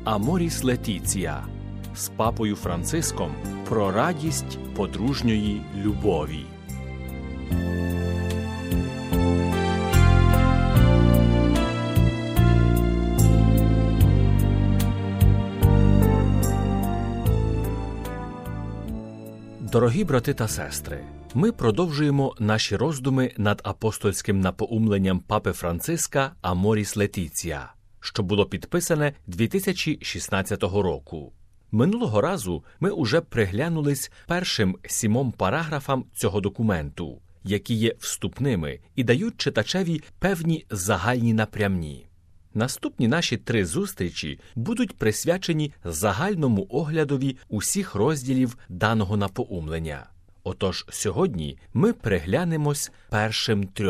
Аморіс Летіція з папою Франциском про радість подружньої любові. Дорогі брати та сестри, ми продовжуємо наші роздуми над апостольським напоумленням папи Франциска «Аморіс Летіція», що було підписане 2016 року. Минулого разу ми уже приглянулись першим 7 параграфам цього документу, які є вступними і дають читачеві певні загальні напрямні. Наступні наші 3 зустрічі будуть присвячені загальному оглядові усіх розділів даного напоумлення. Отож, сьогодні ми приглянемось першим 3.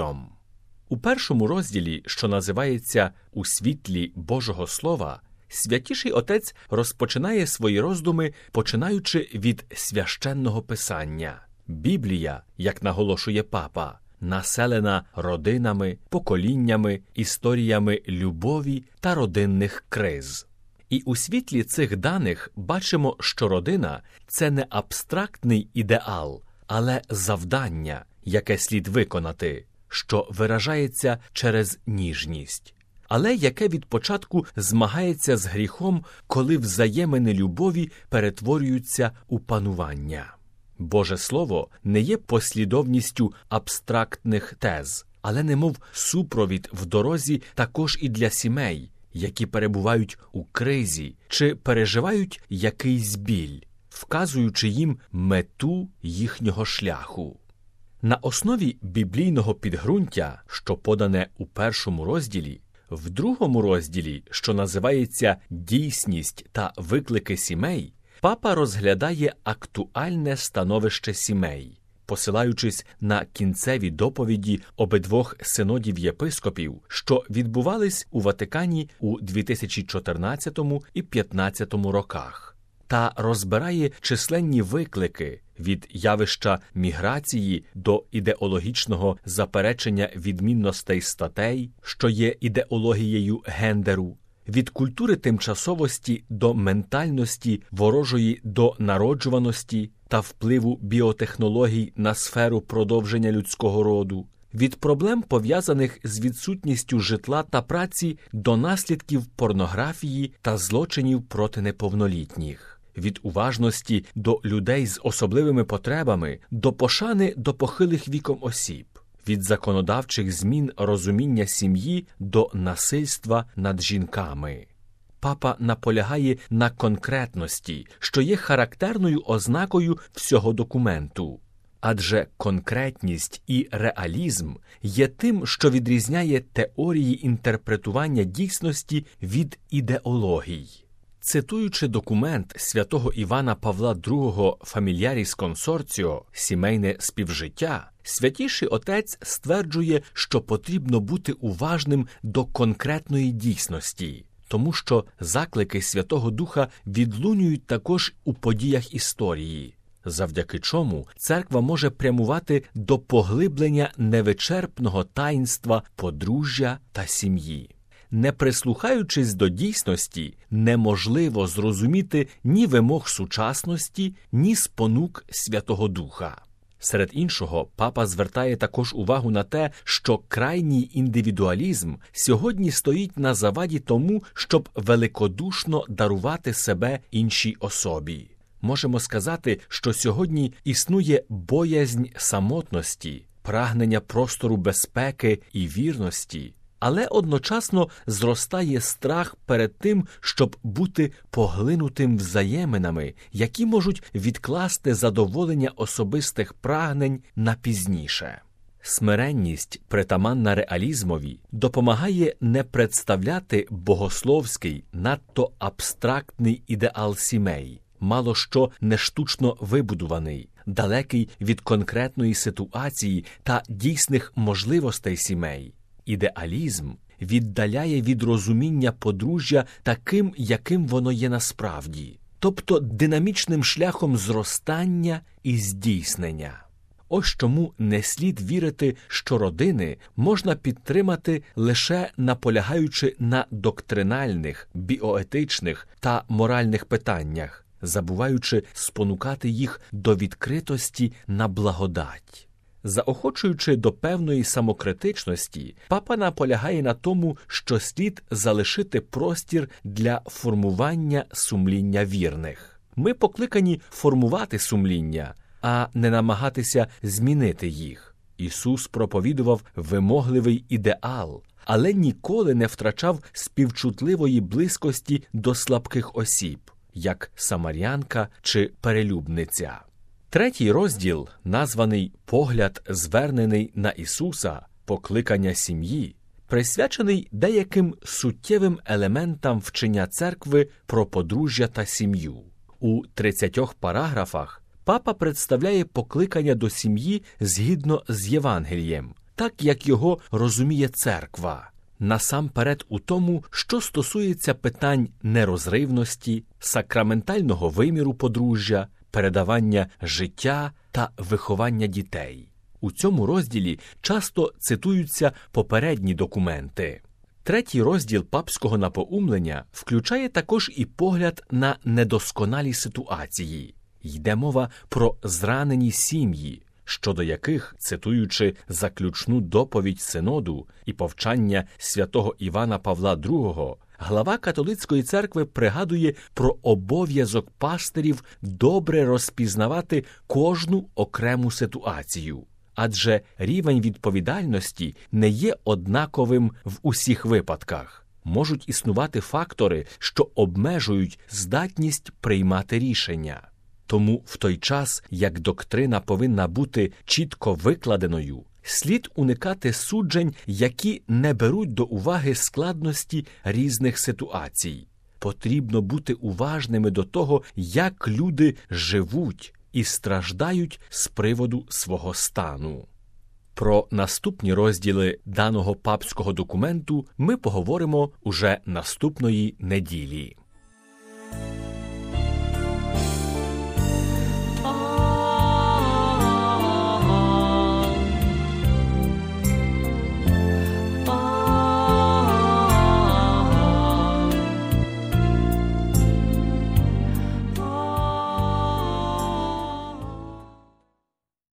У першому розділі, що називається «У світлі Божого Слова», Святіший Отець розпочинає свої роздуми, починаючи від священного писання. Біблія, як наголошує папа, населена родинами, поколіннями, історіями любові та родинних криз. І у світлі цих даних бачимо, що родина – це не абстрактний ідеал, але завдання, яке слід виконати, що виражається через ніжність, але яке від початку змагається з гріхом, коли взаємини любові перетворюються у панування. Боже Слово не є послідовністю абстрактних тез, але немов супровід в дорозі також і для сімей, які перебувають у кризі чи переживають якийсь біль, вказуючи їм мету їхнього шляху. На основі біблійного підґрунтя, що подане у першому розділі, в другому розділі, що називається «Дійсність та виклики сімей», папа розглядає актуальне становище сімей, посилаючись на кінцеві доповіді обидвох синодів єпископів, що відбувались у Ватикані у 2014 і 2015 роках, та розбирає численні виклики від явища міграції до ідеологічного заперечення відмінностей статей, що є ідеологією гендеру, від культури тимчасовості до ментальності ворожої до народжуваності та впливу біотехнологій на сферу продовження людського роду, від проблем, пов'язаних з відсутністю житла та праці, до наслідків порнографії та злочинів проти неповнолітніх, від уважності до людей з особливими потребами, до пошани до похилих віком осіб, від законодавчих змін розуміння сім'ї до насильства над жінками. Папа наполягає на конкретності, що є характерною ознакою всього документу. Адже конкретність і реалізм є тим, що відрізняє теорії інтерпретування дійсності від ідеологій. Цитуючи документ святого Івана Павла II «Familiaris Consortio» «Сімейне співжиття», Святіший Отець стверджує, що потрібно бути уважним до конкретної дійсності, тому що заклики Святого Духа відлунюють також у подіях історії, завдяки чому церква може прямувати до поглиблення невичерпного таїнства подружжя та сім'ї. Не прислухаючись до дійсності, неможливо зрозуміти ні вимог сучасності, ні спонук Святого Духа. Серед іншого, папа звертає також увагу на те, що крайній індивідуалізм сьогодні стоїть на заваді тому, щоб великодушно дарувати себе іншій особі. Можемо сказати, що сьогодні існує боязнь самотності, прагнення простору безпеки і вірності, але одночасно зростає страх перед тим, щоб бути поглинутим взаєминами, які можуть відкласти задоволення особистих прагнень на пізніше. Смиренність, притаманна реалізмові, допомагає не представляти богословський, надто абстрактний ідеал сімей, мало що не штучно вибудуваний, далекий від конкретної ситуації та дійсних можливостей сімей. Ідеалізм віддаляє від розуміння подружжя таким, яким воно є насправді, тобто динамічним шляхом зростання і здійснення. Ось чому не слід вірити, що родини можна підтримати лише наполягаючи на доктринальних, біоетичних та моральних питаннях, забуваючи спонукати їх до відкритості на благодать. Заохочуючи до певної самокритичності, папа наполягає на тому, що слід залишити простір для формування сумління вірних. Ми покликані формувати сумління, а не намагатися змінити їх. Ісус проповідував вимогливий ідеал, але ніколи не втрачав співчутливої близькості до слабких осіб, як самарянка чи перелюбниця. Третій розділ, названий «Погляд, звернений на Ісуса. Покликання сім'ї», присвячений деяким суттєвим елементам вчення церкви про подружжя та сім'ю. У 30 параграфах папа представляє покликання до сім'ї згідно з Євангелієм, так як його розуміє церква. Насамперед у тому, що стосується питань нерозривності, сакраментального виміру подружжя, передавання життя та виховання дітей. У цьому розділі часто цитуються попередні документи. Третій розділ папського напоумлення включає також і погляд на недосконалі ситуації. Йде мова про зранені сім'ї, щодо яких, цитуючи заключну доповідь Синоду і повчання святого Івана Павла II, глава католицької церкви пригадує про обов'язок пастирів добре розпізнавати кожну окрему ситуацію, адже рівень відповідальності не є однаковим в усіх випадках. Можуть існувати фактори, що обмежують здатність приймати рішення. Тому в той час, як доктрина повинна бути чітко викладеною, слід уникати суджень, які не беруть до уваги складності різних ситуацій. Потрібно бути уважними до того, як люди живуть і страждають з приводу свого стану. Про наступні розділи даного папського документу ми поговоримо уже наступної неділі.